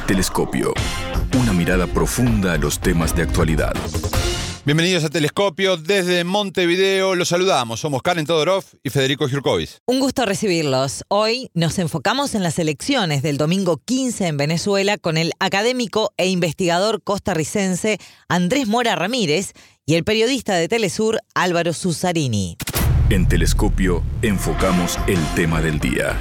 Telescopio. Una mirada profunda a los temas de actualidad. Bienvenidos a Telescopio. Desde Montevideo los saludamos. Somos Karen Todorov y Federico Jurkovic. Un gusto recibirlos. Hoy nos enfocamos en las elecciones del domingo 15 en Venezuela con el académico e investigador costarricense Andrés Mora Ramírez y el periodista de Telesur Álvaro Zuzarini. En Telescopio enfocamos el tema del día.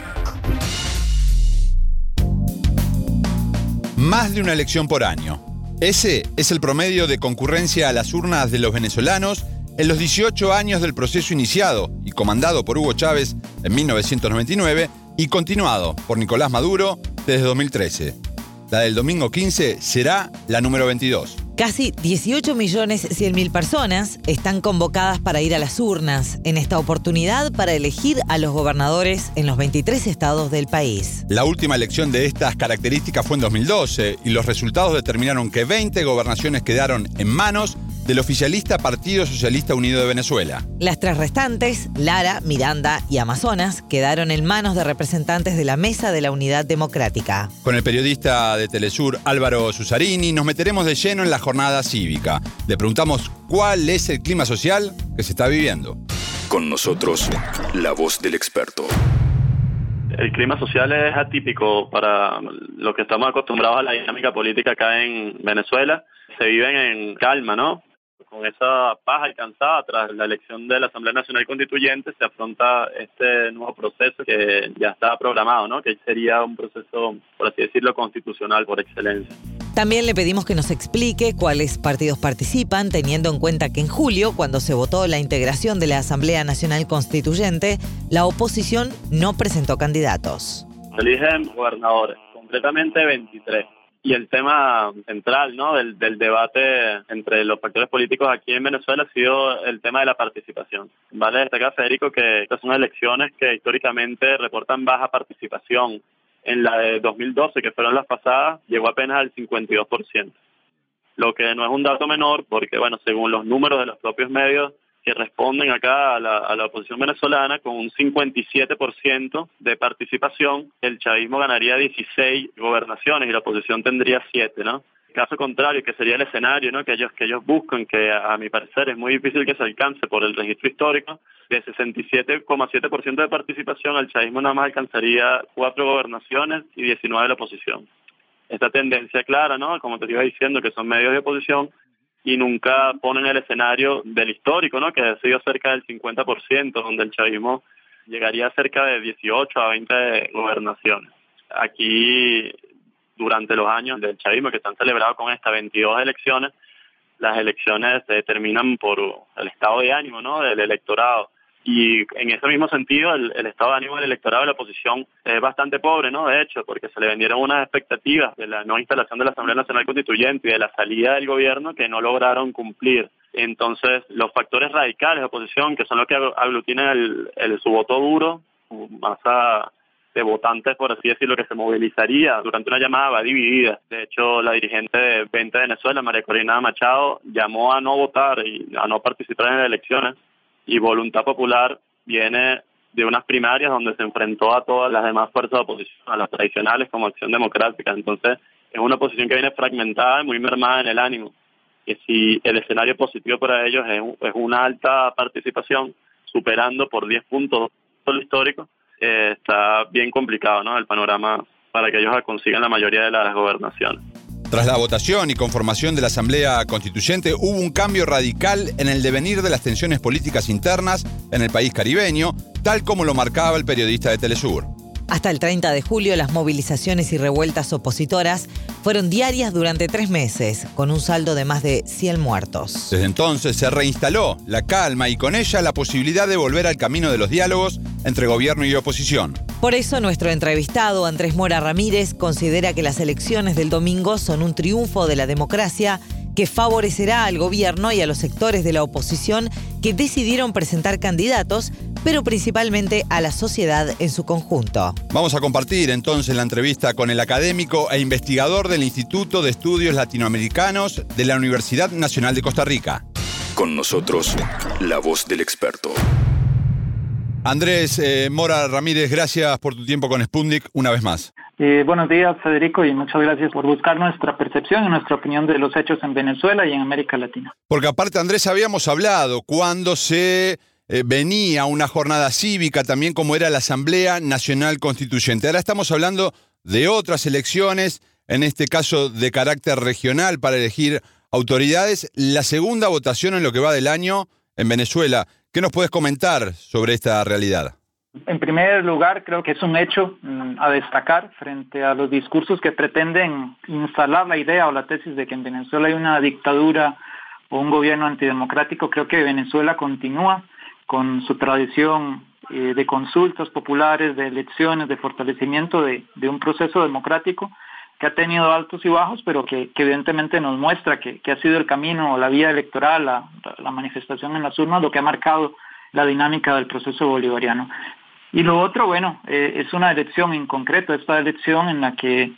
Más de una elección por año. Ese es el promedio de concurrencia a las urnas de los venezolanos en los 18 años del proceso iniciado y comandado por Hugo Chávez en 1999 y continuado por Nicolás Maduro desde 2013. La del domingo 15 será la número 22. Casi 18.100.000 personas están convocadas para ir a las urnas en esta oportunidad para elegir a los gobernadores en los 23 estados del país. La última elección de estas características fue en 2012 y los resultados determinaron que 20 gobernaciones quedaron en manos del oficialista Partido Socialista Unido de Venezuela. Las tres restantes, Lara, Miranda y Amazonas, quedaron en manos de representantes de la Mesa de la Unidad Democrática. Con el periodista de Telesur Álvaro Zuzarini nos meteremos de lleno en la jornada cívica. Le preguntamos cuál es el clima social que se está viviendo. Con nosotros, la voz del experto. El clima social es atípico para lo que estamos acostumbrados a la dinámica política acá en Venezuela. Se viven en calma, ¿no? Con esa paz alcanzada tras la elección de la Asamblea Nacional Constituyente se afronta este nuevo proceso que ya estaba programado, ¿no? Que sería un proceso, por así decirlo, constitucional por excelencia. También le pedimos que nos explique cuáles partidos participan, teniendo en cuenta que en julio, cuando se votó la integración de la Asamblea Nacional Constituyente, la oposición no presentó candidatos. Se eligen gobernadores, completamente 23. Y el tema central, ¿no?, del debate entre los factores políticos aquí en Venezuela ha sido el tema de la participación. Vale destacar, Federico, que estas son elecciones que históricamente reportan baja participación. En la de 2012, que fueron las pasadas, llegó apenas al 52%. Lo que no es un dato menor porque, bueno, según los números de los propios medios que responden acá a la oposición venezolana, con un 57% de participación, el chavismo ganaría 16 gobernaciones y la oposición tendría 7, ¿no? Caso contrario, que sería el escenario, ¿no?, que ellos buscan, que a mi parecer es muy difícil que se alcance por el registro histórico, de 67,7% de participación, el chavismo nada más alcanzaría 4 gobernaciones y 19 de la oposición. Esta tendencia clara, ¿no?, como te iba diciendo, que son medios de oposición, y nunca ponen el escenario del histórico, ¿no?, que ha sido cerca del 50%, donde el chavismo llegaría a cerca de 18 a 20 gobernaciones. Aquí, durante los años del chavismo, que están celebrados con estas 22 elecciones, las elecciones se determinan por el estado de ánimo, ¿no?, del electorado. Y en ese mismo sentido, el estado de ánimo del electorado de la oposición es bastante pobre, ¿no?, de hecho, porque se le vendieron unas expectativas de la no instalación de la Asamblea Nacional Constituyente y de la salida del gobierno que no lograron cumplir. Entonces, los factores radicales de oposición, que son los que aglutinan su voto duro, su masa de votantes, por así decirlo, que se movilizaría durante una llamada, va dividida. De hecho, la dirigente de 20 de Venezuela, María Corina Machado, llamó a no votar y a no participar en las elecciones. Y Voluntad Popular viene de unas primarias donde se enfrentó a todas las demás fuerzas de oposición, a las tradicionales como Acción Democrática. Entonces, es una oposición que viene fragmentada y muy mermada en el ánimo. Que si el escenario positivo para ellos es una alta participación, superando por 10 puntos lo histórico, está bien complicado, ¿no?, el panorama para que ellos consigan la mayoría de las gobernaciones. Tras la votación y conformación de la Asamblea Constituyente, hubo un cambio radical en el devenir de las tensiones políticas internas en el país caribeño, tal como lo marcaba el periodista de Telesur. Hasta el 30 de julio, las movilizaciones y revueltas opositoras fueron diarias durante 3 meses, con un saldo de más de 100 muertos. Desde entonces se reinstaló la calma y con ella la posibilidad de volver al camino de los diálogos entre gobierno y oposición. Por eso nuestro entrevistado, Andrés Mora Ramírez, considera que las elecciones del domingo son un triunfo de la democracia que favorecerá al gobierno y a los sectores de la oposición que decidieron presentar candidatos, pero principalmente a la sociedad en su conjunto. Vamos a compartir entonces la entrevista con el académico e investigador del Instituto de Estudios Latinoamericanos de la Universidad Nacional de Costa Rica. Con nosotros, la voz del experto. Andrés Mora Ramírez, gracias por tu tiempo con Sputnik una vez más. Buenos días, Federico, y muchas gracias por buscar nuestra percepción y nuestra opinión de los hechos en Venezuela y en América Latina. Porque aparte, Andrés, habíamos hablado cuando se venía una jornada cívica, también como era la Asamblea Nacional Constituyente. Ahora estamos hablando de otras elecciones, en este caso de carácter regional, para elegir autoridades. La segunda votación en lo que va del año en Venezuela. ¿Qué nos puedes comentar sobre esta realidad? En primer lugar, creo que es un hecho a destacar frente a los discursos que pretenden instalar la idea o la tesis de que en Venezuela hay una dictadura o un gobierno antidemocrático. Creo que Venezuela continúa con su tradición de consultas populares, de elecciones, de fortalecimiento de un proceso democrático que ha tenido altos y bajos, pero que evidentemente nos muestra que ha sido el camino, la vía electoral, la manifestación en las urnas, lo que ha marcado la dinámica del proceso bolivariano. Y lo otro, bueno, es una elección en concreto, esta elección en la que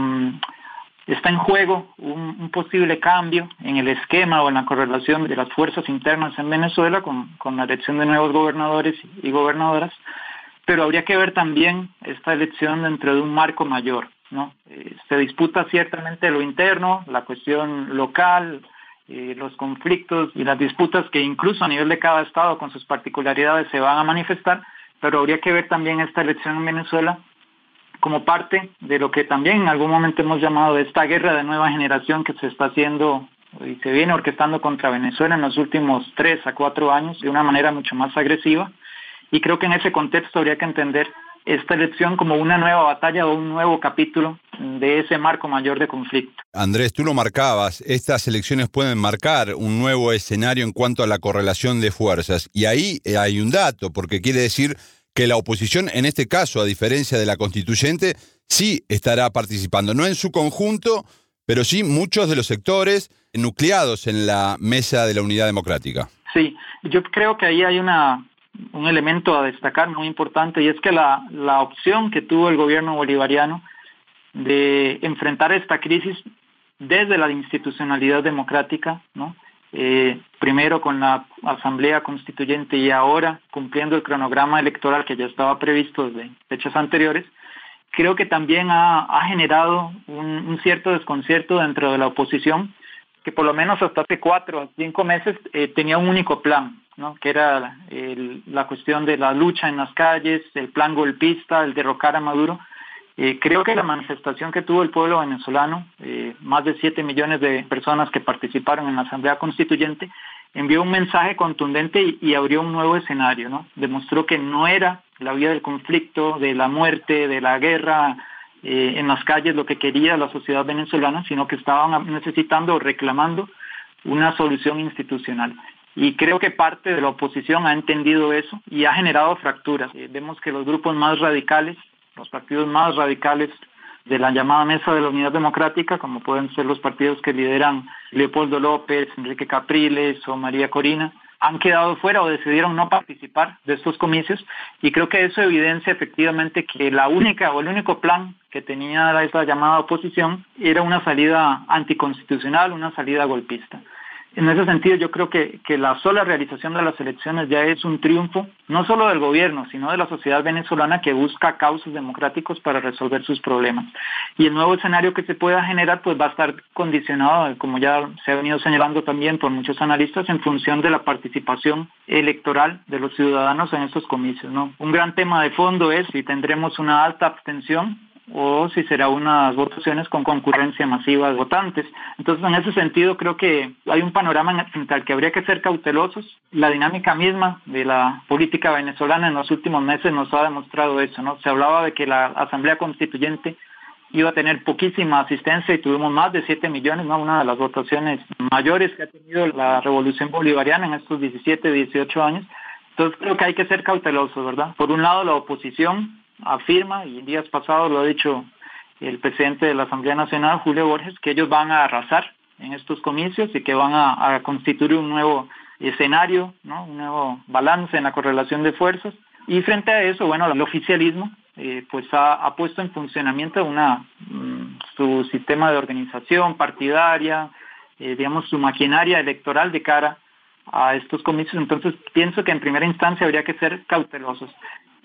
está en juego un posible cambio en el esquema o en la correlación de las fuerzas internas en Venezuela con la elección de nuevos gobernadores y gobernadoras, pero habría que ver también esta elección dentro de un marco mayor, ¿no? Se disputa ciertamente lo interno, la cuestión local, los conflictos y las disputas que incluso a nivel de cada estado con sus particularidades se van a manifestar, pero habría que ver también esta elección en Venezuela como parte de lo que también en algún momento hemos llamado de esta guerra de nueva generación que se está haciendo y se viene orquestando contra Venezuela en los últimos 3 a 4 años de una manera mucho más agresiva. Y creo que en ese contexto habría que entender esta elección como una nueva batalla o un nuevo capítulo de ese marco mayor de conflicto. Andrés, tú lo marcabas, estas elecciones pueden marcar un nuevo escenario en cuanto a la correlación de fuerzas. Y ahí hay un dato, porque quiere decir que la oposición, en este caso, a diferencia de la constituyente, sí estará participando, no en su conjunto, pero sí muchos de los sectores nucleados en la mesa de la unidad democrática. Sí, yo creo que ahí hay un elemento a destacar muy importante, y es que la opción que tuvo el gobierno bolivariano de enfrentar esta crisis desde la institucionalidad democrática, ¿no? Primero con la Asamblea Constituyente y ahora cumpliendo el cronograma electoral que ya estaba previsto desde fechas anteriores, creo que también ha generado un cierto desconcierto dentro de la oposición, que por lo menos hasta hace 4 o 5 meses tenía un único plan, ¿no? Que era la cuestión de la lucha en las calles, el plan golpista, el derrocar a Maduro. Creo que la manifestación que tuvo el pueblo venezolano, más de 7 millones de personas que participaron en la Asamblea Constituyente, envió un mensaje contundente y abrió un nuevo escenario, ¿no? Demostró que no era la vía del conflicto, de la muerte, de la guerra en las calles lo que quería la sociedad venezolana, sino que estaban necesitando o reclamando una solución institucional. Y creo que parte de la oposición ha entendido eso y ha generado fracturas. Vemos que los grupos más radicales, los partidos más radicales de la llamada Mesa de la Unidad Democrática, como pueden ser los partidos que lideran Leopoldo López, Enrique Capriles o María Corina, han quedado fuera o decidieron no participar de estos comicios, y creo que eso evidencia efectivamente que la única o el único plan que tenía esta llamada oposición era una salida anticonstitucional, una salida golpista. En ese sentido, yo creo que la sola realización de las elecciones ya es un triunfo, no solo del gobierno, sino de la sociedad venezolana que busca cauces democráticos para resolver sus problemas. Y el nuevo escenario que se pueda generar pues va a estar condicionado, como ya se ha venido señalando también por muchos analistas, en función de la participación electoral de los ciudadanos en estos comicios, ¿no? Un gran tema de fondo es si tendremos una alta abstención o si será unas votaciones con concurrencia masiva de votantes. Entonces, en ese sentido, creo que hay un panorama frente al que habría que ser cautelosos. La dinámica misma de la política venezolana en los últimos meses nos ha demostrado eso, ¿no? Se hablaba de que la Asamblea Constituyente iba a tener poquísima asistencia y tuvimos más de 7 millones, ¿no? Una de las votaciones mayores que ha tenido la revolución bolivariana en estos 17, 18 años. Entonces, creo que hay que ser cautelosos, ¿verdad? Por un lado, la oposición afirma, y días pasados lo ha dicho el presidente de la Asamblea Nacional, Julio Borges, que ellos van a arrasar en estos comicios y que van a constituir un nuevo escenario, ¿no? Un nuevo balance en la correlación de fuerzas. Y frente a eso, bueno, el oficialismo pues ha puesto en funcionamiento su sistema de organización partidaria, digamos, su maquinaria electoral de cara a estos comicios. Entonces, pienso que en primera instancia habría que ser cautelosos.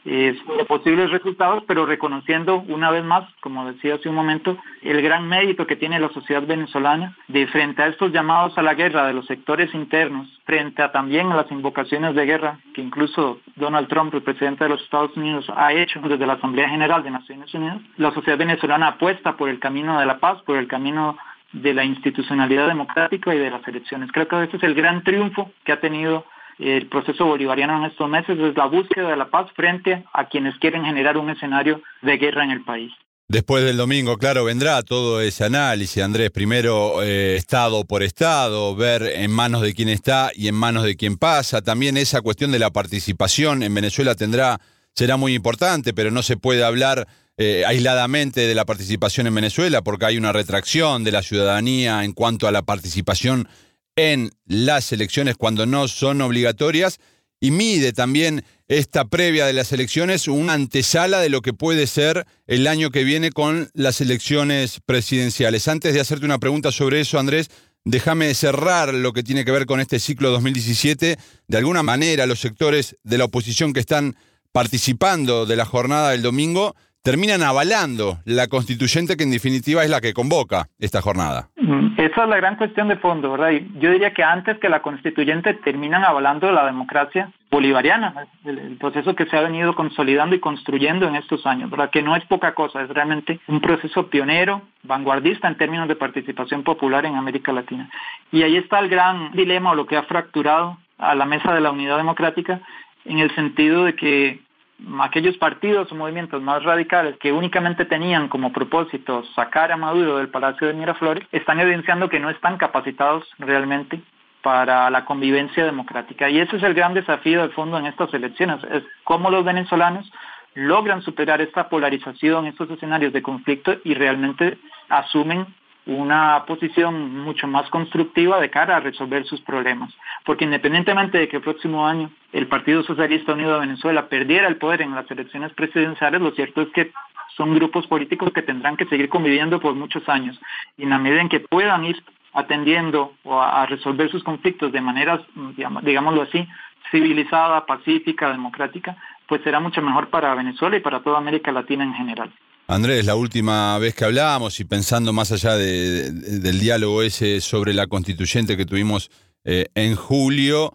sobre posibles resultados, pero reconociendo una vez más, como decía hace un momento, el gran mérito que tiene la sociedad venezolana de frente a estos llamados a la guerra de los sectores internos, frente a también a las invocaciones de guerra que incluso Donald Trump, el presidente de los Estados Unidos, ha hecho desde la Asamblea General de Naciones Unidas. La sociedad venezolana apuesta por el camino de la paz, por el camino de la institucionalidad democrática y de las elecciones. Creo que ese es el gran triunfo que ha tenido el proceso bolivariano en estos meses, es la búsqueda de la paz frente a quienes quieren generar un escenario de guerra en el país. Después del domingo, claro, vendrá todo ese análisis, Andrés, primero estado por estado, ver en manos de quién está y en manos de quién pasa. También esa cuestión de la participación en Venezuela será muy importante, pero no se puede hablar aisladamente de la participación en Venezuela porque hay una retracción de la ciudadanía en cuanto a la participación en las elecciones cuando no son obligatorias, y mide también esta previa de las elecciones una antesala de lo que puede ser el año que viene con las elecciones presidenciales. Antes de hacerte una pregunta sobre eso, Andrés, déjame cerrar lo que tiene que ver con este ciclo 2017. De alguna manera, los sectores de la oposición que están participando de la jornada del domingo terminan avalando la constituyente, que en definitiva es la que convoca esta jornada. Esa es la gran cuestión de fondo, ¿verdad? Yo diría que antes que la constituyente terminan avalando la democracia bolivariana, el proceso que se ha venido consolidando y construyendo en estos años, ¿verdad? Que no es poca cosa, es realmente un proceso pionero, vanguardista en términos de participación popular en América Latina. Y ahí está el gran dilema, o lo que ha fracturado a la mesa de la unidad democrática, en el sentido de que aquellos partidos o movimientos más radicales que únicamente tenían como propósito sacar a Maduro del Palacio de Miraflores, están evidenciando que no están capacitados realmente para la convivencia democrática. Y ese es el gran desafío de fondo en estas elecciones, es cómo los venezolanos logran superar esta polarización, estos escenarios de conflicto y realmente asumen una posición mucho más constructiva de cara a resolver sus problemas. Porque independientemente de que el próximo año el Partido Socialista Unido de Venezuela perdiera el poder en las elecciones presidenciales, lo cierto es que son grupos políticos que tendrán que seguir conviviendo por muchos años. Y en la medida en que puedan ir atendiendo o a resolver sus conflictos de manera, digámoslo así, civilizada, pacífica, democrática, pues será mucho mejor para Venezuela y para toda América Latina en general. Andrés, la última vez que hablábamos y pensando más allá del diálogo ese sobre la constituyente que tuvimos en julio,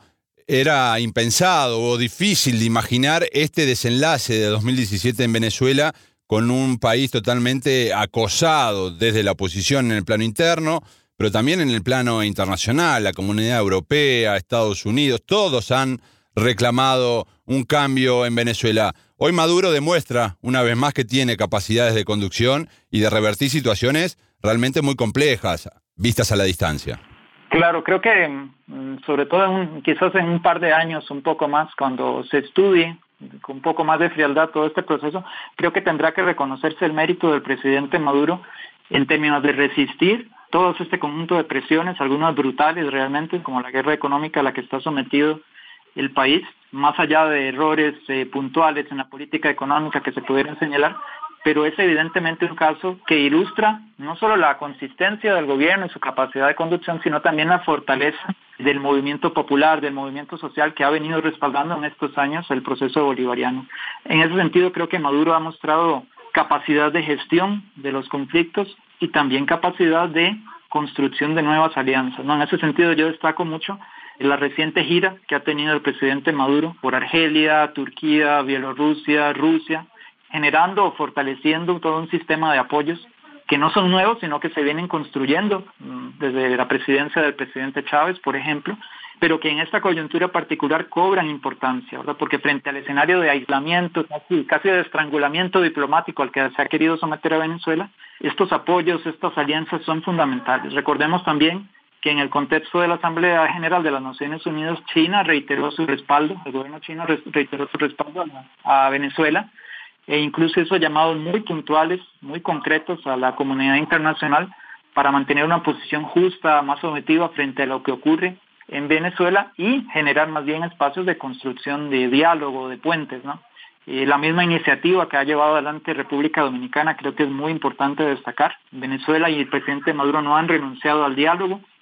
era impensado o difícil de imaginar este desenlace de 2017 en Venezuela con un país totalmente acosado desde la oposición en el plano interno, pero también en el plano internacional. La Comunidad Europea, Estados Unidos, todos han reclamado un cambio en Venezuela. Hoy Maduro demuestra una vez más que tiene capacidades de conducción y de revertir situaciones realmente muy complejas, vistas a la distancia. Claro, creo que sobre todo quizás en un par de años, un poco más, cuando se estudie con un poco más de frialdad todo este proceso, creo que tendrá que reconocerse el mérito del presidente Maduro en términos de resistir todo este conjunto de presiones, algunas brutales realmente, como la guerra económica a la que está sometido el país, más allá de errores puntuales en la política económica que se pudieran señalar, pero es evidentemente un caso que ilustra no solo la consistencia del gobierno y su capacidad de conducción, sino también la fortaleza del movimiento popular, del movimiento social que ha venido respaldando en estos años el proceso bolivariano. En ese sentido, creo que Maduro ha mostrado capacidad de gestión de los conflictos y también capacidad de construcción de nuevas alianzas, ¿no? En ese sentido, yo destaco mucho la reciente gira que ha tenido el presidente Maduro por Argelia, Turquía, Bielorrusia, Rusia, generando o fortaleciendo todo un sistema de apoyos que no son nuevos, sino que se vienen construyendo desde la presidencia del presidente Chávez, por ejemplo, pero que en esta coyuntura particular cobran importancia, ¿verdad? Porque frente al escenario de aislamiento, casi de estrangulamiento diplomático al que se ha querido someter a Venezuela, estos apoyos, estas alianzas son fundamentales. Recordemos también que en el contexto de la Asamblea General de las Naciones Unidas, China reiteró su respaldo, el gobierno chino reiteró su respaldo a Venezuela, e incluso hizo llamados muy puntuales, muy concretos a la comunidad internacional para mantener una posición justa, más objetiva frente a lo que ocurre en Venezuela y generar más bien espacios de construcción, de diálogo, de puentes, ¿no? La misma iniciativa que ha llevado adelante República Dominicana creo que es muy importante destacar. Venezuela y el presidente Maduro no han renunciado al diálogo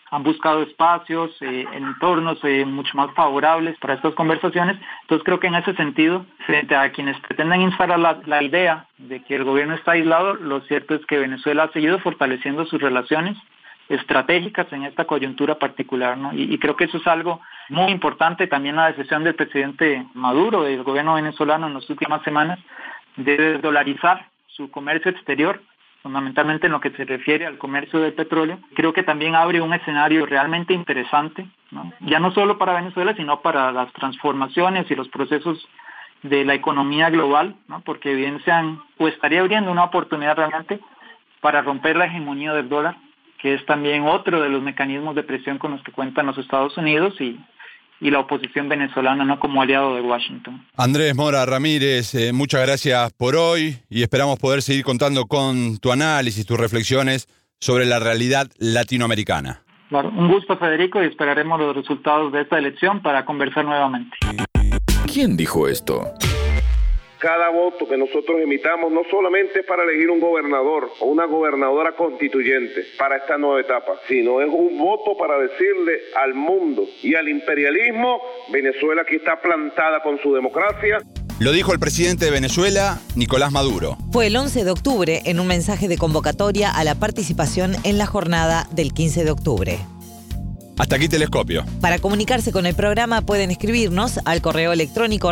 han buscado espacios, entornos mucho más favorables para estas conversaciones. Entonces creo que en ese sentido, frente a quienes pretenden instalar la idea de que el gobierno está aislado, lo cierto es que Venezuela ha seguido fortaleciendo sus relaciones estratégicas en esta coyuntura particular, ¿no? Y creo que eso es algo muy importante. También la decisión del presidente Maduro, del gobierno venezolano en las últimas semanas, de desdolarizar su comercio exterior, fundamentalmente en lo que se refiere al comercio del petróleo, creo que también abre un escenario realmente interesante, ¿no? Ya no solo para Venezuela, sino para las transformaciones y los procesos de la economía global, ¿no? Porque evidencian o estaría abriendo una oportunidad realmente para romper la hegemonía del dólar, que es también otro de los mecanismos de presión con los que cuentan los Estados Unidos y la oposición venezolana, ¿no?, como aliado de Washington. Andrés Mora Ramírez, muchas gracias por hoy y esperamos poder seguir contando con tu análisis, tus reflexiones sobre la realidad latinoamericana. Claro, un gusto, Federico, y esperaremos los resultados de esta elección para conversar nuevamente. ¿Quién dijo esto? Cada voto que nosotros emitamos no solamente es para elegir un gobernador o una gobernadora constituyente para esta nueva etapa, sino es un voto para decirle al mundo y al imperialismo: Venezuela aquí está plantada con su democracia. Lo dijo el presidente de Venezuela, Nicolás Maduro. Fue el 11 de octubre en un mensaje de convocatoria a la participación en la jornada del 15 de octubre. Hasta aquí Telescopio. Para comunicarse con el programa pueden escribirnos al correo electrónico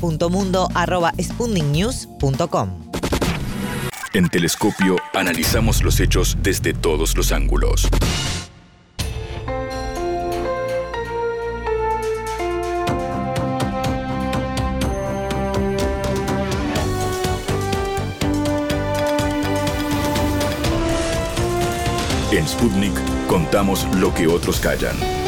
radio.mundo@sputniknews.com. En Telescopio analizamos los hechos desde todos los ángulos. En Sputnik contamos lo que otros callan.